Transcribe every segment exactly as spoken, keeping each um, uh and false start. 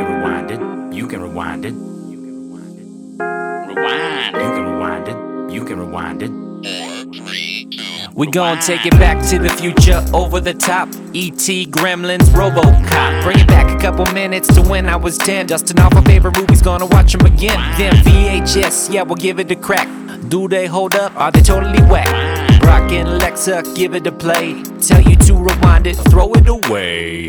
can rewind it. You can rewind it. Rewind. You can rewind it. You can rewind it. We gon' take it back to the future, over the top. E T, Gremlins, RoboCop. Bring it back a couple minutes to when I was ten. Dusting off our favorite movies, gonna watch them again. Then V H S, yeah, we'll give it a crack. Do they hold up? Are they totally whack? Brock and Alexa, give it a play. Tell you to rewind it, throw it away.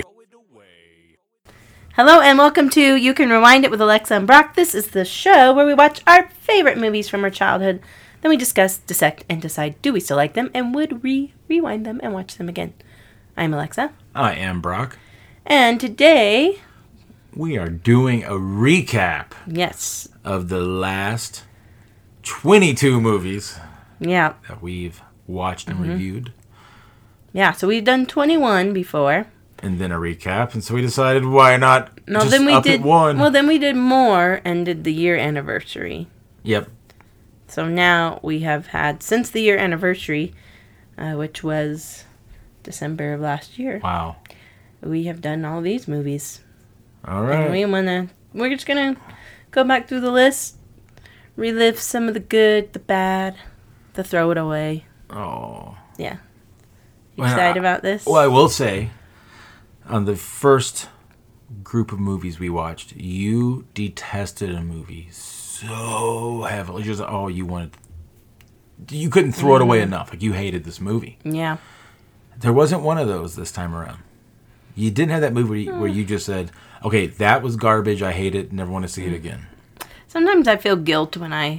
Hello and welcome to You Can Rewind It with Alexa and Brock. This is the show where we watch our favorite movies from our childhood. Then we discuss, dissect, and decide do we still like them and would we rewind them and watch them again. I'm Alexa. I am Brock. And today... we are doing a recap yes. of the last twenty-two movies yeah. that we've watched and mm-hmm. reviewed. Yeah, so we've done twenty-one before. And then a recap, and so we decided why not no, just then we up did, at one. Well, then we did more and did the year anniversary. Yep. So now we have had, since the year anniversary, uh, which was December of last year. Wow. We have done all these movies. All right. And we wanna, we're just going to go back through the list, relive some of the good, the bad, the throw it away. Oh. Yeah. You Well, excited I, about this? Well, I will say, on the first group of movies we watched, you detested a movie so heavily. Just, oh, you wanted... you couldn't throw mm. it away enough. Like, you hated this movie. Yeah. There wasn't one of those this time around. You didn't have that movie mm. where you just said, okay, that was garbage, I hate it, never want to see mm. it again. Sometimes I feel guilt when I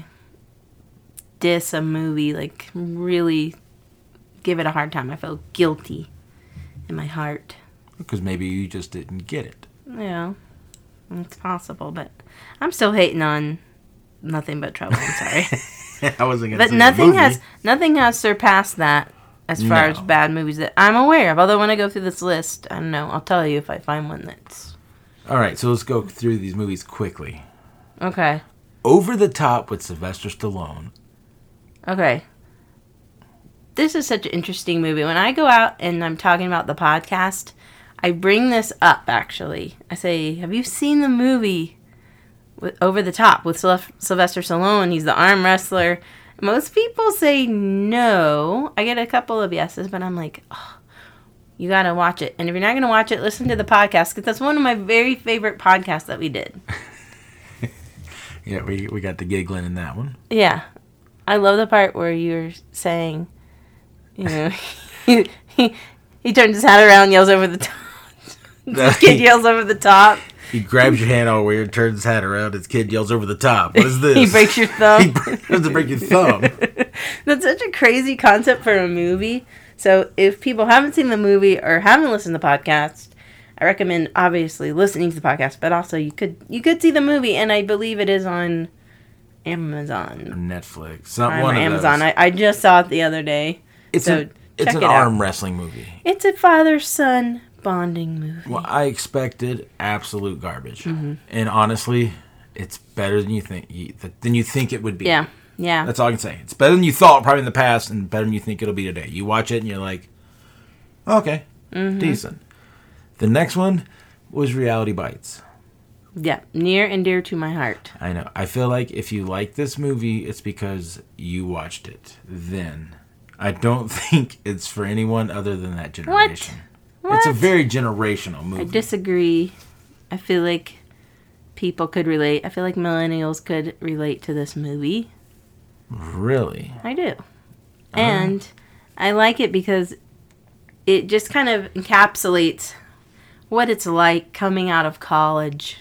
diss a movie, like, really give it a hard time. I feel guilty in my heart. Because maybe you just didn't get it. Yeah, it's possible, but I'm still hating on Nothing But Trouble. I'm sorry, I wasn't gonna. But say nothing the movie. has nothing has surpassed that as far no. as bad movies that I'm aware of. Although when I go through this list, I don't know. I'll tell you if I find one that's. All right, so let's go through these movies quickly. Okay. Over the Top with Sylvester Stallone. Okay. This is such an interesting movie. When I go out and I'm talking about the podcast, I bring this up, actually. I say, have you seen the movie with Over the Top with Syl- Sylvester Stallone? He's the arm wrestler. Most people say no. I get a couple of yeses, but I'm like, oh, you got to watch it. And if you're not going to watch it, listen to the podcast, because that's one of my very favorite podcasts that we did. Yeah, we we got the giggling in that one. Yeah. I love the part where you're saying, you know, he, he, he turns his hat around, yells over the top. This kid yells over the top. He grabs your hand all weird, turns his hat around. His kid yells over the top. What is this? He breaks your thumb. He tries to break your thumb. That's such a crazy concept for a movie. So if people haven't seen the movie or haven't listened to the podcast, I recommend obviously listening to the podcast. But also you could you could see the movie, and I believe it is on Amazon, Netflix, some Prime one or of Amazon. those. I, I just saw it the other day. It's so a, it's check an it arm out. wrestling movie. It's a father-son bonding movie. Well, I expected absolute garbage, mm-hmm. and honestly, it's better than you think than you think it would be. Yeah, yeah. That's all I can say. It's better than you thought probably in the past, and better than you think it'll be today. You watch it and you're like, okay, mm-hmm. decent. The next one was Reality Bites. Yeah, near and dear to my heart. I know. I feel like if you like this movie, it's because you watched it then. I don't think it's for anyone other than that generation. What? What? It's a very generational movie. I disagree. I feel like people could relate. I feel like millennials could relate to this movie. Really? I do. And uh. I like it because it just kind of encapsulates what it's like coming out of college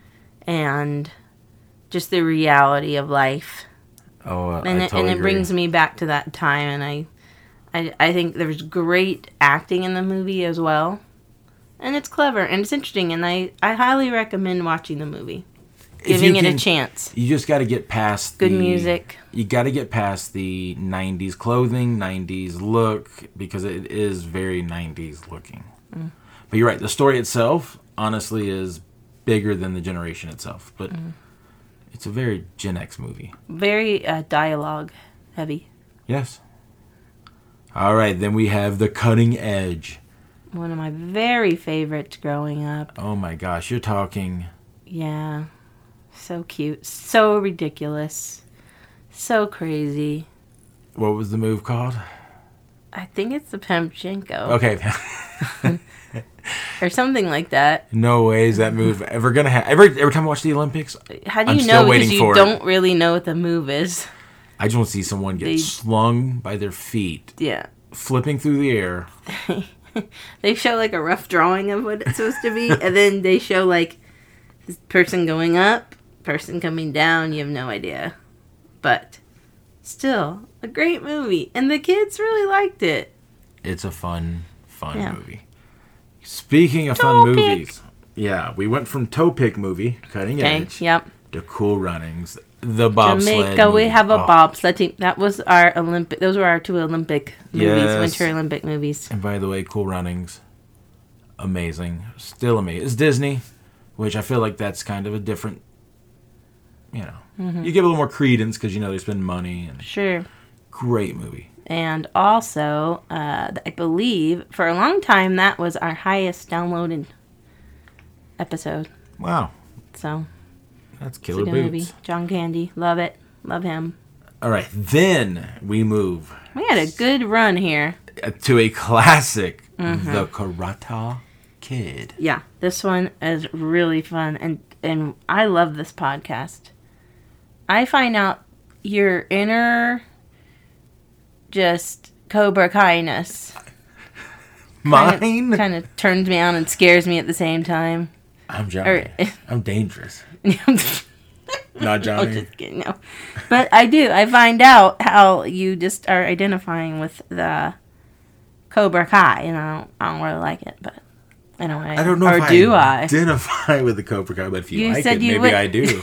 and just the reality of life. Oh, uh, and I it, totally and it agree. brings me back to that time, and I, I, I think there's great acting in the movie as well, and it's clever and it's interesting, and I, I highly recommend watching the movie, giving it can, a chance. You just got to get past good the, music. You got to get past the nineties clothing, nineties look, because it is very nineties looking. Mm. But you're right. The story itself, honestly, is bigger than the generation itself, but. Mm. It's a very Gen X movie. Very uh, dialogue heavy. Yes. All right, then we have The Cutting Edge. One of my very favorites growing up. Oh my gosh, you're talking... Yeah. So cute. So ridiculous. So crazy. What was the move called? I think it's the Pamchenko. Okay. Or something like that. No way is that move ever gonna happen. Every, every time I watch the Olympics, How do I'm you still know? waiting Because for you it. don't really know what the move is. I just want to see someone get They- slung by their feet, Yeah. flipping through the air. They show like a rough drawing of what it's supposed to be, and then they show like this person going up, person coming down. You have no idea. But still, a great movie. And the kids really liked it. It's a fun, fun Yeah. movie. Speaking of Toe fun pick. movies, yeah, we went from Toe Pick movie, Cutting Okay, Edge, yep. to Cool Runnings, the bobsled Jamaica, we movie. have a Oh, bobsled team. That was our Olympic. Those were our two Olympic movies, Yes. Winter Olympic movies. And by the way, Cool Runnings, amazing. Still amazing. It's Disney, which I feel like that's kind of a different, you know, Mm-hmm. you give a little more credence because, you know, they spend money. And Sure. great movie. And also, uh, I believe for a long time that was our highest downloaded episode. Wow. So That's it's a killer good boots. movie. John Candy, love it, love him. All right, then we move We had a good run here. to a classic, Mm-hmm. The Karate Kid. Yeah, this one is really fun, and and I love this podcast. I find out your inner, just Cobra Kai-ness. Mine? Kind of turns me on and scares me at the same time. I'm Johnny. Or- I'm dangerous. I'm Not Johnny. just kidding, no. But I do. I find out how you just are identifying with the Cobra Kai, and I don't, I don't really like it, but anyway. I don't know or if do I I? identify with the Cobra Kai, but if you, You like said it, you maybe would- I do.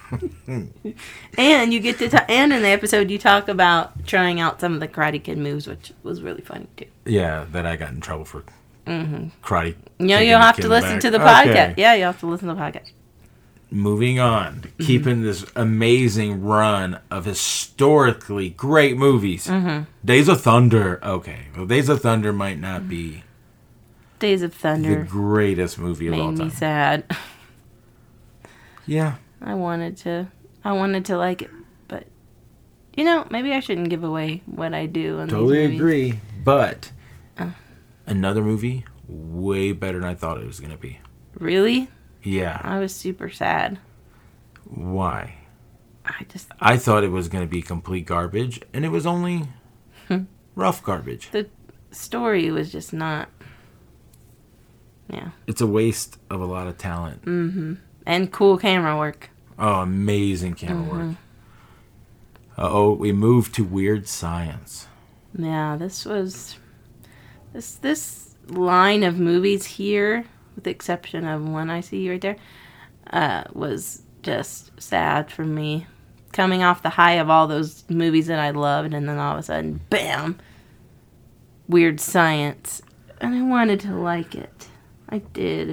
And you get to ta- and in the episode you talk about trying out some of the Karate Kid moves, which was really funny too. Yeah, that I got in trouble for Mm-hmm. karate. You know, kicking you'll the have kid to in the listen back. to the Okay. podcast. Yeah, you'll have to listen to the podcast. Moving on, keeping this amazing run of historically great movies. Mm-hmm. Days of Thunder. Okay, well, Days of Thunder might not be Days of the Thunder greatest movie of all made me time. sad. Yeah, I wanted to, I wanted to like it, but you know, maybe I shouldn't give away what I do. In totally these movies. agree. But Uh. another movie way better than I thought it was going to be. Really, Yeah. I was super sad. Why? I just I thought it was going to be complete garbage, and it was only rough garbage. the story was just not. Yeah, It's a waste of a lot of talent. and cool camera work. Oh, amazing camera Mm-hmm. work. Uh-oh, we moved to Weird Science. Yeah, this was this this line of movies here, with the exception of One I See right there, uh, was just sad for me. Coming off the high of all those movies that I loved, and then all of a sudden, bam, Weird Science, and I wanted to like it. I did.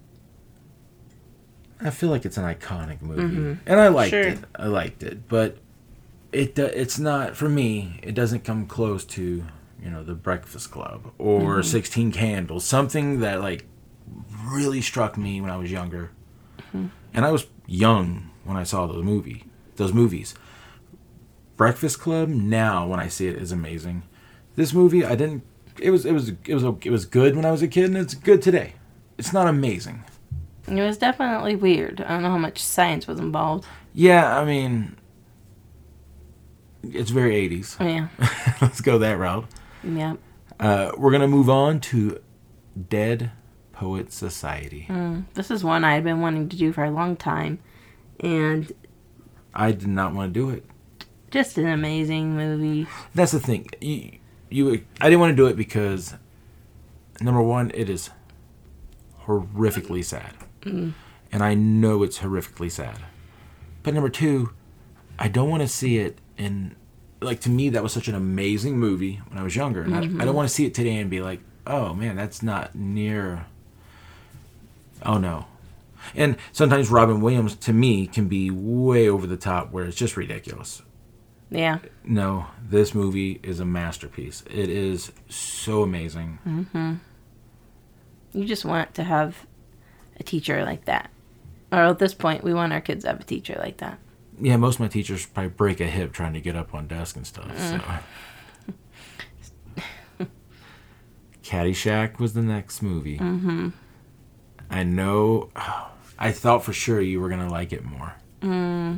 I feel like it's an iconic movie, and I liked Sure. it. I liked it, but it do- it's not for me. It doesn't come close to, you know, The Breakfast Club or Sixteen Candles. Something that like really struck me when I was younger, and I was young when I saw those movie those movies. Breakfast Club now when I see it is amazing. This movie I didn't. It was it was it was it was good when I was a kid, and it's good today. It's not amazing. It was definitely weird. I don't know how much science was involved. Yeah, I mean, it's very eighties. Yeah, Let's go that route. yeah. Uh, we're going to move on to Dead Poet Society. Mm, this is one I had been wanting to do for a long time, and I did not want to do it. just an amazing movie. That's the thing. You, you, I didn't want to do it because, number one, it is horrifically sad. Mm. And I know it's horrifically sad. But number two, I don't want to see it in... Like, to me, that was such an amazing movie when I was younger. And Mm-hmm. I, I don't want to see it today and be like, oh, man, that's not near... Oh, no. And sometimes Robin Williams, to me, can be way over the top where it's just ridiculous. Yeah. No, this movie is a masterpiece. It is so amazing. Mm-hmm. You just want to have a teacher like that Or at this point, we want our kids to have a teacher like that. Yeah, most of my teachers probably break a hip trying to get up on desk and stuff. Mm. So. Caddyshack was the next movie. Mm-hmm. I know. I thought for sure you were gonna like it more. Mm.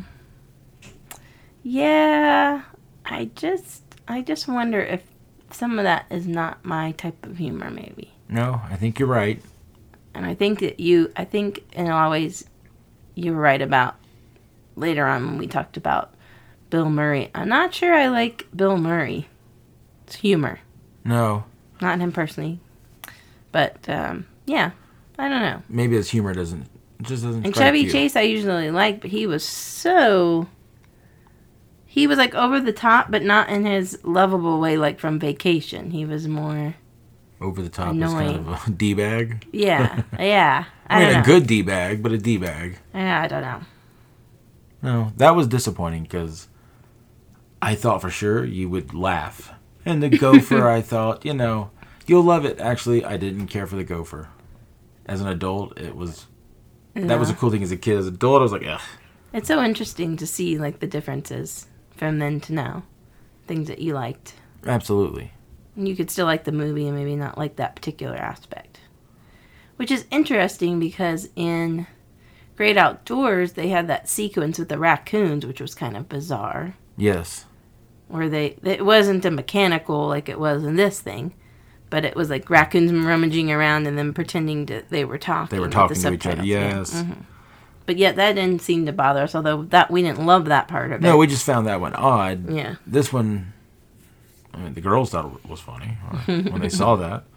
Yeah, I just, I just wonder if some of that is not my type of humor, maybe. No, I think you're right. And I think that you, I think in a lot of ways, you were right about later on when we talked about Bill Murray. I'm not sure I like Bill Murray. It's humor. No. Not him personally. But, um, yeah. I don't know. Maybe his humor doesn't, just doesn't. And Chevy you. Chase I usually like, but he was so... He was like over the top, but not in his lovable way like from Vacation. He was more... Over the top is kind of a D-bag? Yeah. Yeah. I, I mean, don't a know. good D-bag, but a D-bag. Yeah, I don't know. No, that was disappointing because I thought for sure you would laugh. And the gopher, I thought, you know, you'll love it. Actually, I didn't care for the gopher. As an adult, it was... Yeah. That was a cool thing as a kid. As an adult, I was like, ugh. It's so interesting to see, like, the differences from then to now. Things that you liked. Absolutely. And you could still like the movie and maybe not like that particular aspect. Which is interesting because in Great Outdoors, they had that sequence with the raccoons, which was kind of bizarre. Yes. Where they, it wasn't a mechanical like it was in this thing, but it was like raccoons rummaging around and then pretending that they were talking. They were talking to each other, yes. Yeah. Mm-hmm. But yet that didn't seem to bother us, although that we didn't love that part of it. No, we just found that one odd. Yeah. This one, I mean, the girls thought it was funny when they saw that.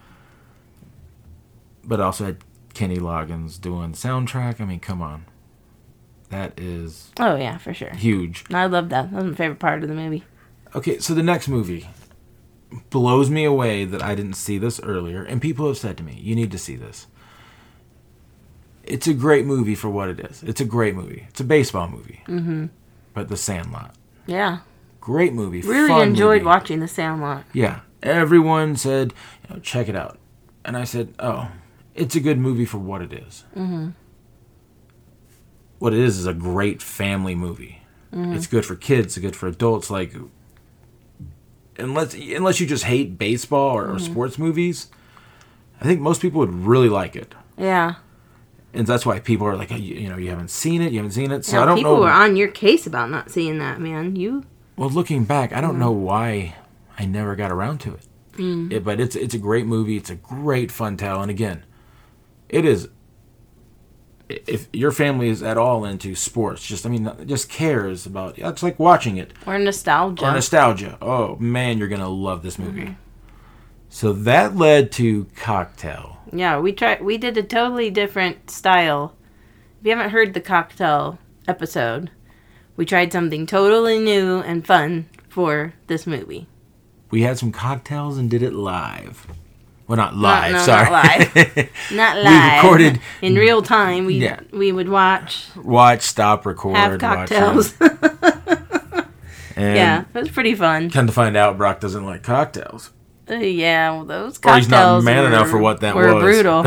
But also had Kenny Loggins doing the soundtrack. I mean, come on. That is... Oh, yeah, for sure. Huge. I love that. That was my favorite part of the movie. Okay, so the next movie blows me away that I didn't see this earlier. And people have said to me, you need to see this. It's a great movie for what it is. It's a great movie. It's a baseball movie. Mm-hmm. But The Sandlot. Yeah. Great movie. Really fun enjoyed movie. watching The Sandlot. Yeah. Everyone said, you know, check it out. And I said, oh, it's a good movie for what it is. Mm-hmm. What it is is a great family movie. Mm-hmm. It's good for kids. It's good for adults. Like, unless unless you just hate baseball or, mm-hmm. or sports movies, I think most people would really like it. Yeah. And that's why people are like, you, you know, you haven't seen it, you haven't seen it. So now, I don't people know. People were on your case about not seeing that, man. You. Well, looking back, I don't mm. know why I never got around to it. Mm. it. But it's it's a great movie. It's a great fun tale. And again, it is. If your family is at all into sports, just I mean, just cares about, it's like watching it. Or nostalgia. Or nostalgia. Oh man, you're gonna love this movie. Mm-hmm. So that led to Cocktail. Yeah, we tried. We did a totally different style. If you haven't heard the Cocktail episode, we tried something totally new and fun for this movie. We had some cocktails and did it live. Well, not live. No, no, sorry, not live. Not live. We recorded in real time. We yeah. we would watch, watch, stop, record, have cocktails. Watch yeah, it was pretty fun. Come to find out, Brock doesn't like cocktails. Uh, yeah, well, those cocktails or he's not man were, enough for what that were was. Brutal.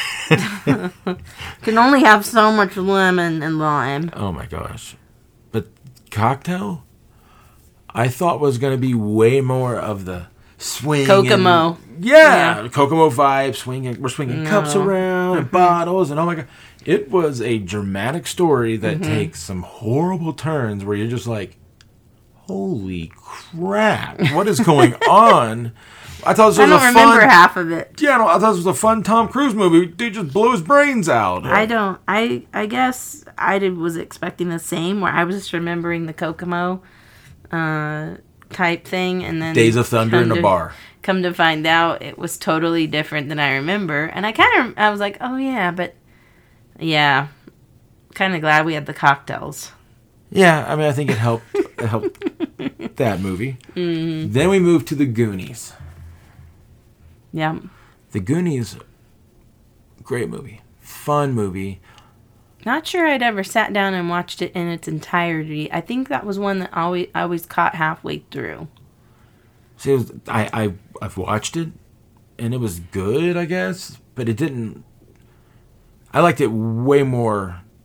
Can only have so much lemon and lime. Oh my gosh. But Cocktail, I thought was going to be way more of the swing. Kokomo. And, yeah, yeah. Kokomo vibe, swinging. We're swinging no. cups around and bottles and oh my God. It was a dramatic story that mm-hmm. takes some horrible turns where you're just like, holy crap, what is going on? I thought this was I don't a remember fun, half of it. Yeah, no, I thought this was a fun Tom Cruise movie. Dude just blew his brains out. I don't. I I guess I did, was expecting the same, where I was just remembering the Kokomo uh, type thing, and then Days of Thunder in a to, bar. Come to find out, it was totally different than I remember, and I kind of I was like, oh yeah, but yeah, kind of glad we had the cocktails. Yeah, I mean, I think it helped. It helped that movie. Mm-hmm. Then we moved to The Goonies. Yeah. The Goonies, great movie. Fun movie. Not sure I'd ever sat down and watched it in its entirety. I think that was one that I always, I always caught halfway through. See, it was, I, I, I've watched it, and it was good, I guess, but it didn't... I liked it way more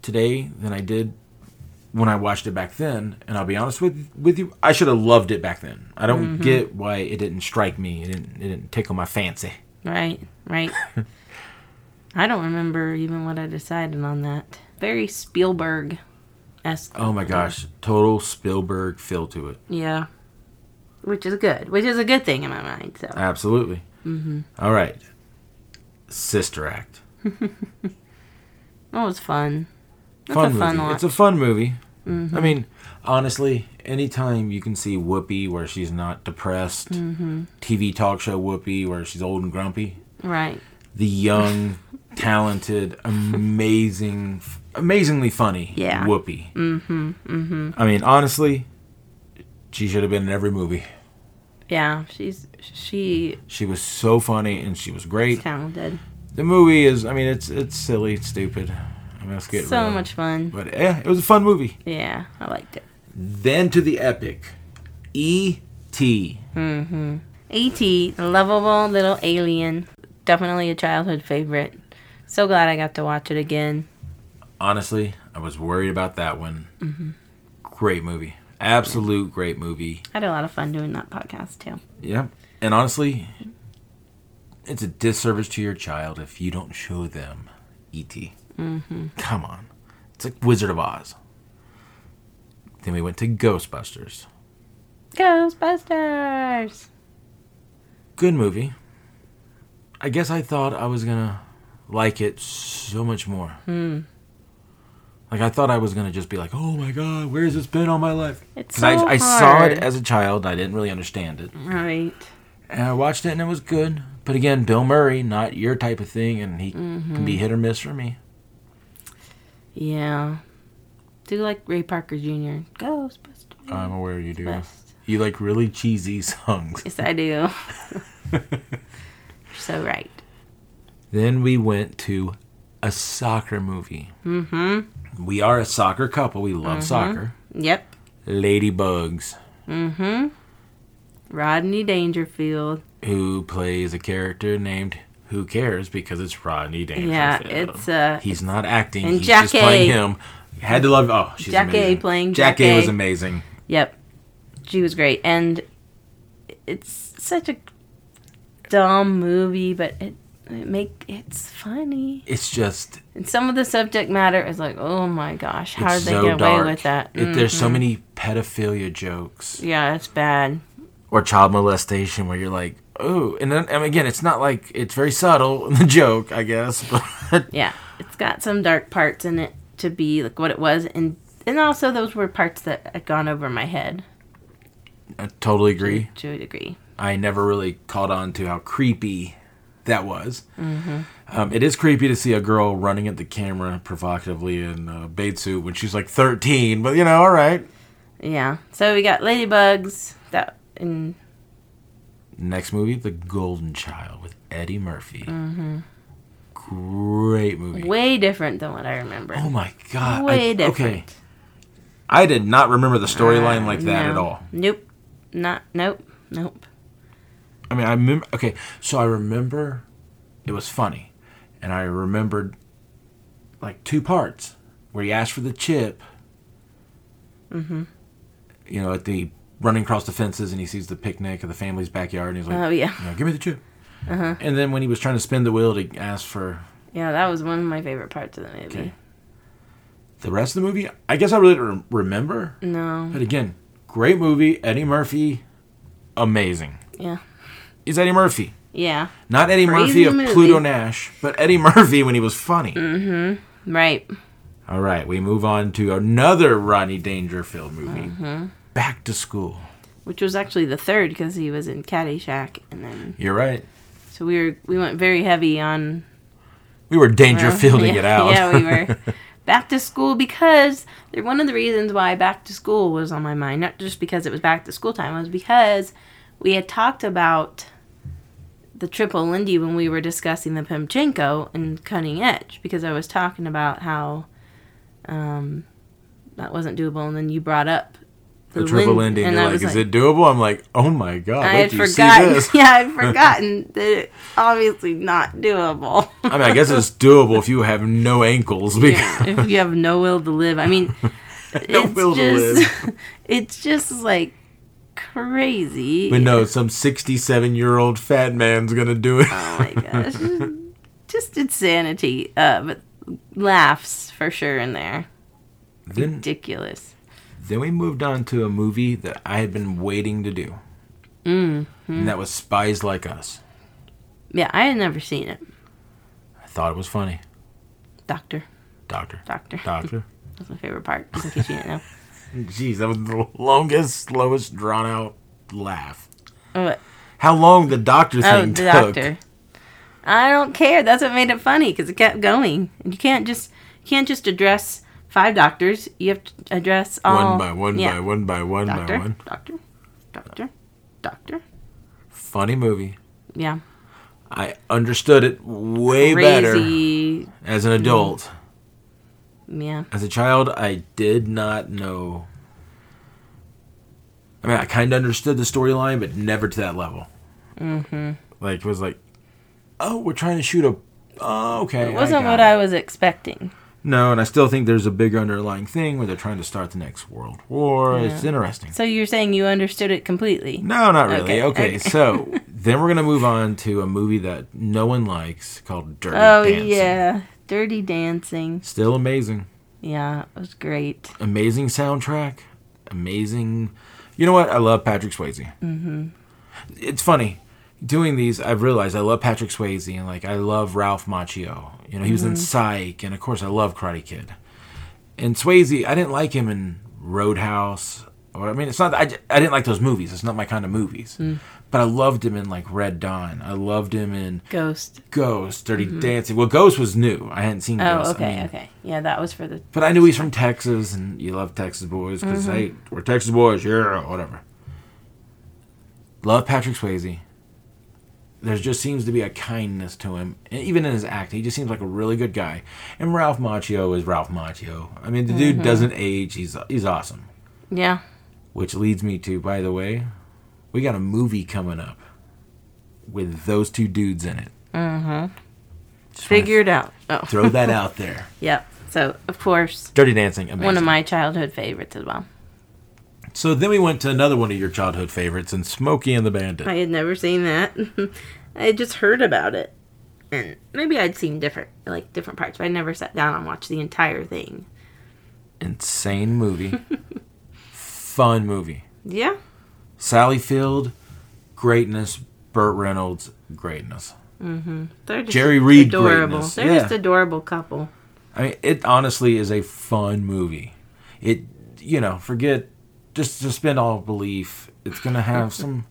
today than I did when I watched it back then. And I'll be honest with with you, I should have loved it back then. I don't mm-hmm. get why it didn't strike me. It didn't, it didn't tickle my fancy. Right, right. I don't remember even what I decided on that. Very Spielberg-esque. Oh my gosh, total Spielberg feel to it. Yeah, which is good. Which is a good thing in my mind. So absolutely. Mm-hmm. All right, Sister Act. That was fun. That's fun a movie. fun watch. It's a fun movie. Mm-hmm. I mean, honestly, anytime you can see Whoopi where she's not depressed, mm-hmm. T V talk show Whoopi where she's old and grumpy. Right. The young, talented, amazing, amazingly funny yeah. Whoopi. Mm-hmm. Mm-hmm. I mean, honestly, she should have been in every movie. Yeah, she's she. She was so funny and she was great. Talented. The movie is, I mean, it's it's silly, it's stupid. I mean, let's get so real. much fun. But yeah, it was a fun movie. Yeah, I liked it. Then to the epic, E T Mm-hmm. E T, the lovable little alien. Definitely a childhood favorite. So glad I got to watch it again. Honestly, I was worried about that one. Mm-hmm. Great movie. Absolute great movie. I had a lot of fun doing that podcast, too. Yep. And honestly, it's a disservice to your child if you don't show them E T Mm-hmm. Come on. It's like Wizard of Oz. Then we went to Ghostbusters. Ghostbusters! Good movie. I guess I thought I was going to like it so much more. Hmm. Like, I thought I was going to just be like, oh my God, where's this been all my life? It's so I, hard. I saw it as a child. I didn't really understand it. Right. And I watched it and it was good. But again, Bill Murray, not your type of thing, and he mm-hmm. can be hit or miss for me. Yeah. Do you like Ray Parker Junior? Ghostbusters. I'm aware you do. Best. You like really cheesy songs. Yes, I do. So right. Then we went to a soccer movie. Mm-hmm. We are a soccer couple. We love mm-hmm. soccer. Yep. Ladybugs. Mm-hmm. Rodney Dangerfield. Who plays a character named Who Cares, because it's Rodney Dangerfield. Yeah, it's uh he's not acting. And he's Jack just A. playing him. Had to love. Oh, she's Jack amazing. A playing Jack, Jack A. A. was amazing. Yep, she was great, and it's such a dumb movie, but it it make it's funny. It's just. And some of the subject matter is like, oh my gosh, how did they so get dark. away with that? It, mm-hmm. There's so many pedophilia jokes. Yeah, it's bad. Or child molestation, where you're like, oh, and then and again, it's not like it's very subtle in the joke, I guess. But yeah, it's got some dark parts in it to be like what it was, and and also those were parts that had gone over my head. I totally agree. To, to a degree, I never really caught on to how creepy that was. Mm-hmm. Um, it is creepy to see a girl running at the camera provocatively in a bathing suit when she's like thirteen, but you know, all right. Yeah. So we got Ladybugs that in. Next movie, The Golden Child with Eddie Murphy. Mm-hmm. Great movie. Way different than what I remember. Oh my God. Way I, different. Okay. I did not remember the storyline uh, like that no. at all. Nope. Not. Nope. Nope. I mean, I remember. Okay, so I remember it was funny, and I remembered like two parts where he asked for the chip. Mm-hmm. You know, at the running across the fences, and he sees the picnic of the family's backyard, and he's like, "Oh yeah, you know, give me the chip." Uh-huh. And then when he was trying to spin the wheel to ask for, yeah, that was one of my favorite parts of the movie. Okay. The rest of the movie, I guess I really don't remember. No. But again, great movie. Eddie Murphy, amazing. Yeah. He's Eddie Murphy. Yeah. Not Eddie Crazy Murphy of movie. Pluto Nash, but Eddie Murphy when he was funny. Mm-hmm. Right. All right, we move on to another Rodney Dangerfield movie, mm-hmm. Back to School. Which was actually the third because he was in Caddyshack, and then. You're right. So we were we went very heavy on. We were Dangerfielding yeah, it out. Yeah, we were. Back to School, because they're one of the reasons why Back to School was on my mind, not just because it was back to school time, was because we had talked about the Triple Lindy when we were discussing the Pimchenko and Cutting Edge, because I was talking about how um, that wasn't doable, and then you brought up the, the triple Lin- ending. You're like, is like, it doable? I'm like, oh my god! I had forgotten. Yeah, I'd forgotten that it's obviously not doable. I mean, I guess it's doable if you have no ankles. Because yeah, if you have no will to live. I mean, no it's will just, to live. It's just like crazy. But no, some sixty-seven-year-old fat man's gonna do it. Oh my gosh, just insanity. Uh, but laughs for sure in there. Then, Ridiculous. Then we moved on to a movie that I had been waiting to do. Mm-hmm. And that was Spies Like Us. Yeah, I had never seen it. I thought it was funny. Doctor. Doctor. Doctor. Doctor. That's my favorite part, just in case you didn't know. Jeez, that was the longest, slowest, drawn-out laugh. What? How long the doctor thing oh, the took. Doctor. I don't care. That's what made it funny, because it kept going. You can't just you can't just address five doctors. You have to address all... One by one yeah. by one by one doctor, by one. Doctor. Doctor. Doctor. Funny movie. Yeah. I understood it way Crazy. better as an adult. Yeah. As a child, I did not know. I mean, I kind of understood the storyline, but never to that level. Mm-hmm. Like, it was like, oh, we're trying to shoot a... Oh, okay. It wasn't I what it. I was expecting. No, and I still think there's a bigger underlying thing where they're trying to start the next World War. Yeah. It's interesting. So you're saying you understood it completely? No, not really. Okay. Okay, Okay. so then we're going to move on to a movie that no one likes called Dirty Oh, Dancing. yeah. Dirty Dancing. Still amazing. Yeah, it was great. Amazing soundtrack. Amazing. You know what? I love Patrick Swayze. Mm-hmm. It's funny. Doing these, I've realized I love Patrick Swayze and like I love Ralph Macchio. You know, he was Mm-hmm. in Psych, and of course I love Karate Kid. And Swayze, I didn't like him in Roadhouse. Or I mean, it's not. I, I didn't like those movies. It's not my kind of movies. Mm. But I loved him in like Red Dawn. I loved him in Ghost. Ghost, Dirty mm-hmm. Dancing. Well, Ghost was new. I hadn't seen Oh, Ghost. okay, I mean, okay. Yeah, that was for the... But I knew he's from Texas, and you love Texas boys, because, mm-hmm. hey, we're Texas boys, yeah, whatever. Love Patrick Swayze. There just seems to be a kindness to him, and even in his acting, he just seems like a really good guy. And Ralph Macchio is Ralph Macchio. I mean, the mm-hmm. dude doesn't age. He's he's awesome. Yeah. Which leads me to, by the way, we got a movie coming up with those two dudes in it. Mm-hmm. Figure it out. Oh. Throw that out there. Yep. So, of course... Dirty Dancing, amazing. One of my childhood favorites as well. So then we went to another one of your childhood favorites, and Smokey and the Bandit. I had never seen that. I had just heard about it. And maybe I'd seen different, like, different parts, but I never sat down and watched the entire thing. Insane movie. Fun movie. Yeah. Sally Field, greatness. Burt Reynolds, greatness. Mm-hmm. They're just Jerry Reed, adorable. greatness. They're yeah. just adorable couple. I mean, it honestly is a fun movie. It, you know, forget, just suspend all belief. It's going to have some,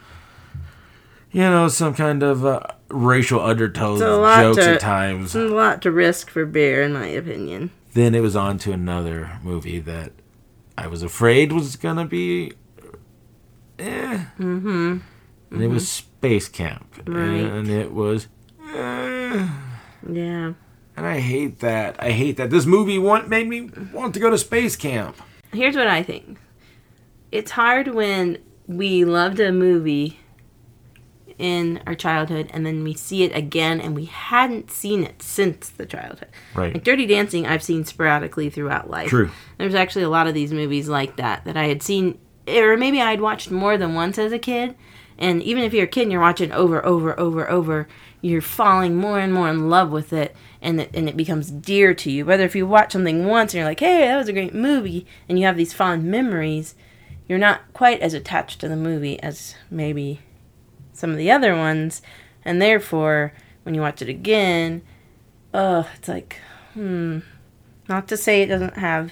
you know, some kind of uh, racial undertones, jokes to, at times. It's a lot to risk for beer, in my opinion. Then it was on to another movie that I was afraid was going to be, eh. Mm-hmm. And it was Space Camp. Right. And it was... Uh, yeah. And I hate that. I hate that. This movie want, made me want to go to Space Camp. Here's what I think. It's hard when we loved a movie in our childhood and then we see it again and we hadn't seen it since the childhood. Right. Like Dirty Dancing, I've seen sporadically throughout life. True. There's actually a lot of these movies like that that I had seen, or maybe I'd watched more than once as a kid. And even if you're a kid and you're watching over, over, over, over, you're falling more and more in love with it, and it, and it becomes dear to you. Whether if you watch something once and you're like, hey, that was a great movie, and you have these fond memories, you're not quite as attached to the movie as maybe some of the other ones. And therefore, when you watch it again, oh, it's like, hmm. Not to say it doesn't have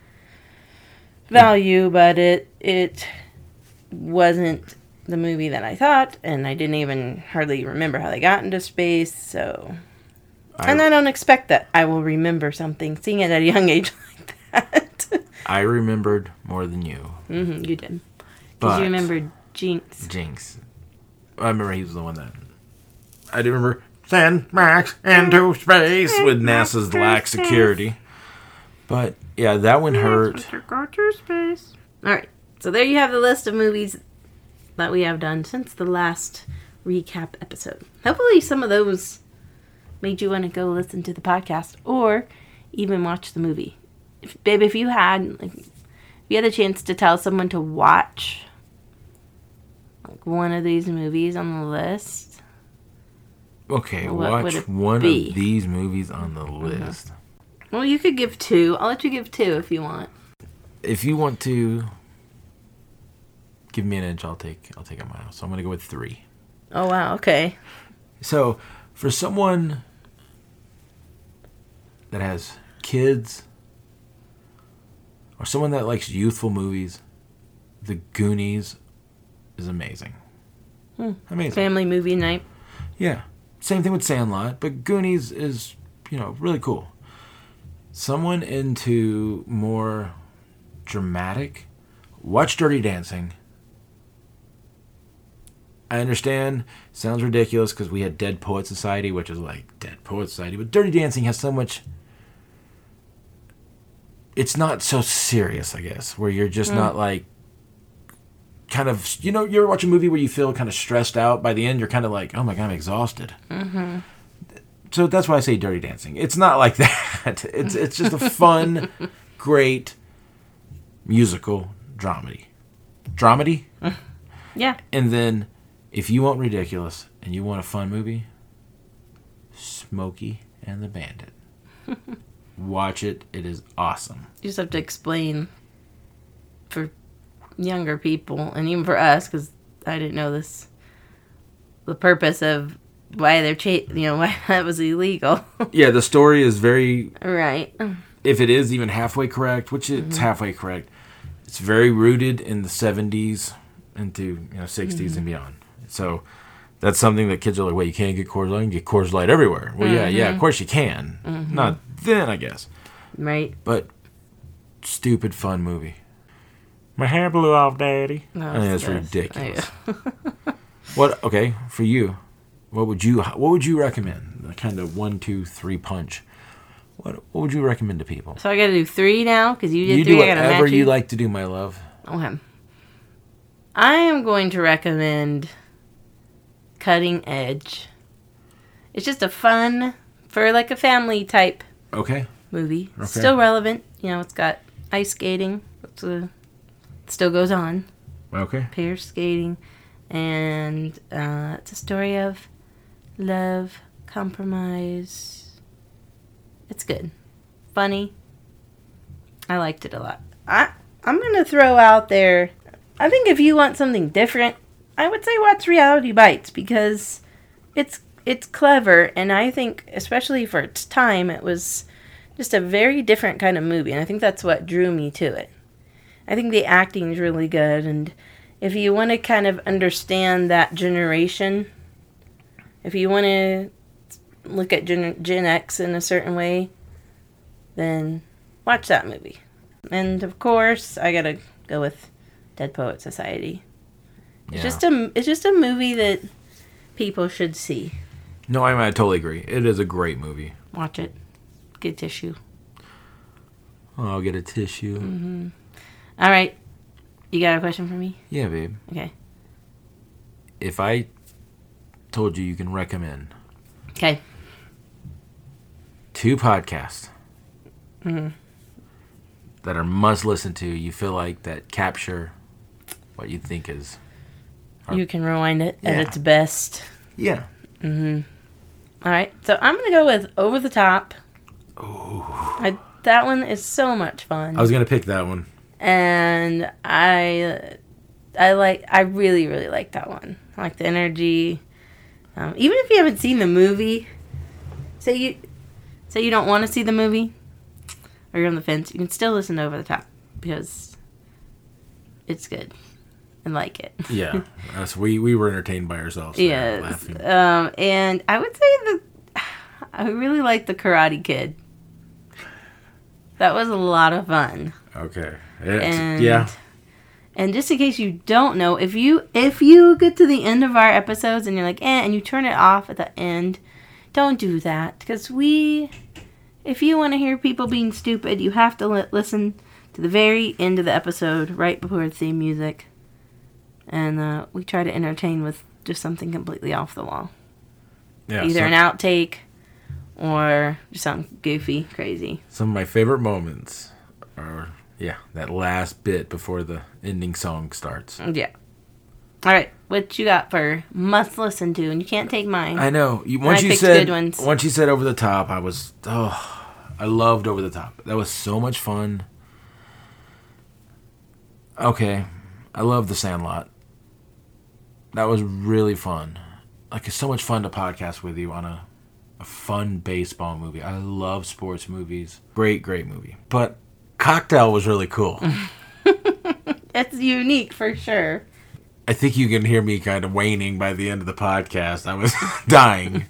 value, but it it wasn't the movie that I thought, and I didn't even hardly remember how they got into space, so... I, and I don't expect that I will remember something, seeing it at a young age like that. I remembered more than you. Mm-hmm, you did. Because you remembered Jinx. Jinx. I remember he was the one that... I do remember, send Max into space with NASA's lax security. But, yeah, that one hurt. Go to space. Alright, So there you have the list of movies that we have done since the last recap episode. Hopefully some of those made you want to go listen to the podcast or even watch the movie. If, babe, if you had like, if you had a chance to tell someone to watch like one of these movies on the list. Okay, what watch one be? of these movies on the list. Mm-hmm. Well, you could give two. I'll let you give two if you want. If you want to give me an inch, I'll take I'll take a mile. So I'm gonna go with three. Oh wow, okay. So for someone that has kids or someone that likes youthful movies, The Goonies is amazing. Hmm. Amazing. Family movie night. Yeah. Same thing with Sandlot, but Goonies is, you know, really cool. Someone into more dramatic, watch Dirty Dancing. I understand, sounds ridiculous because we had Dead Poet Society, which is like Dead Poet Society, but Dirty Dancing has so much. It's not so serious, I guess, where you're just mm. not like kind of, you know, you ever watch a movie where you feel kind of stressed out by the end, you're kind of like, oh my God, I'm exhausted. Mm-hmm. So that's why I say Dirty Dancing. It's not like that. It's it's just a fun, great musical dramedy. Dramedy? Yeah. And then if you want ridiculous and you want a fun movie, Smokey and the Bandit. Watch it. It is awesome. You just have to explain for younger people and even for us, because I didn't know this, the purpose of why they're cha- you know, why that was illegal. Yeah, the story is very right. If it is even halfway correct, which it's mm-hmm. halfway correct, it's very rooted in the seventies into, you know, sixties mm-hmm. and beyond. So that's something that kids are like, wait, you can't get Coors Light? You can get Coors Light everywhere. Well, mm-hmm. yeah, yeah, of course you can. Mm-hmm. Not then, I guess. Right. But stupid fun movie. My hair blew off, Daddy. No, I mean, that's yes. ridiculous. What? Okay, for you, what would you what would you recommend? The kind of one, two, three punch. What What would you recommend to people? So I got to do three now because you did you three. You do whatever I gotta match you. you like to do, my love. Okay. I am going to recommend Cutting Edge. It's just a fun, for like a family type okay. movie. Okay. Still relevant. You know, it's got ice skating. It's a, it still goes on. Okay. Pair skating. And uh, it's a story of love, compromise. It's good. Funny. I liked it a lot. I, I'm going to throw out there, I think if you want something different, I would say watch Reality Bites because it's it's clever, and I think, especially for its time, it was just a very different kind of movie, and I think that's what drew me to it. I think the acting is really good, and if you want to kind of understand that generation, if you want to look at Gen, Gen X in a certain way, then watch that movie. And, of course, I gotta go with Dead Poet Society. It's yeah. just a it's just a movie that people should see. No, I, mean, I totally agree. It is a great movie. Watch it. Get a tissue. Oh, I'll get a tissue. Mm-hmm. All right. You got a question for me? Yeah, babe. Okay. If I told you you can recommend okay. two podcasts mm-hmm. that are must listen to, you feel like that capture what you think is... Our... You can rewind it yeah. at its best. Yeah. Mm-hmm. All right. So I'm going to go with Over the Top. Oh. I, that one is so much fun. I was going to pick that one. And I I like I really, really like that one. I like the energy. Um, even if you haven't seen the movie, say you say you don't want to see the movie, or you're on the fence, you can still listen to Over the Top because it's good. And like it. Yeah, us, we we were entertained by ourselves. Yes, um, and I would say that I really like the Karate Kid. That was a lot of fun. Okay. And, yeah. And just in case you don't know, if you if you get to the end of our episodes and you're like, eh, and you turn it off at the end, don't do that because we, if you want to hear people being stupid, you have to li- listen to the very end of the episode, right before the theme music. And uh, we try to entertain with just something completely off the wall. Yeah, Either some, an outtake or just something goofy, crazy. Some of my favorite moments are, yeah, that last bit before the ending song starts. Yeah. All right, what you got for must listen to? And you can't take mine. I know. You, once I you picked said good ones. once you said Over the Top, I was oh, I loved Over the Top. That was so much fun. Okay, I love The Sandlot. That was really fun. Like, it's so much fun to podcast with you on a, a fun baseball movie. I love sports movies. Great, great movie. But Cocktail was really cool. It's unique for sure. I think you can hear me kind of waning by the end of the podcast. I was dying.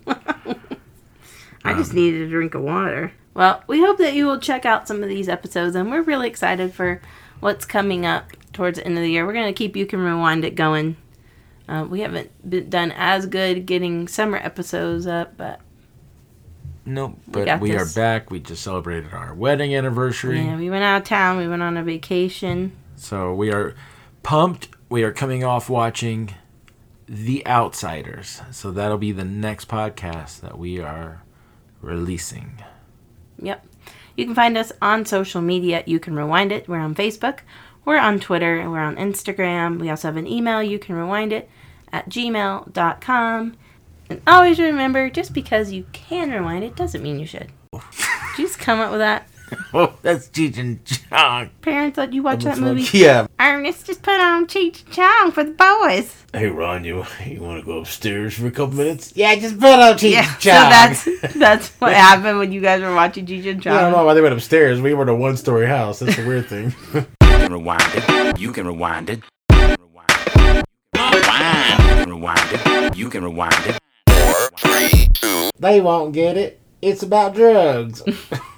I just needed a drink of water. Well, we hope that you will check out some of these episodes, and we're really excited for what's coming up towards the end of the year. We're going to keep You Can Rewind It going. Uh, we haven't been done as good getting summer episodes up, but... Nope, We but got we, this. are back. We just celebrated our wedding anniversary. Yeah, we went out of town. We went on a vacation. So we are pumped. We are coming off watching The Outsiders. So that'll be the next podcast that we are releasing. Yep. You can find us on social media. You Can Rewind It. We're on Facebook. We're on Twitter. And we're on Instagram. We also have an email. You Can Rewind It at gmail dot com. And always remember, just because you can rewind it doesn't mean you should. Did you just come up with that? Oh, that's Cheech and Chong. Parents let you watch that movie? Yeah. Ernest, just put on Cheech and Chong for the boys. Hey, Ron, you you want to go upstairs for a couple minutes? Yeah, just put on Cheech Yeah, and so Chong. that's that's what happened when you guys were watching Cheech and Chong. I don't know why they went upstairs. We were in a one-story house. That's a weird thing. You can rewind it. You can rewind it. Rewind. Rewind. You can rewind it. You can rewind it. They won't get it. It's about drugs.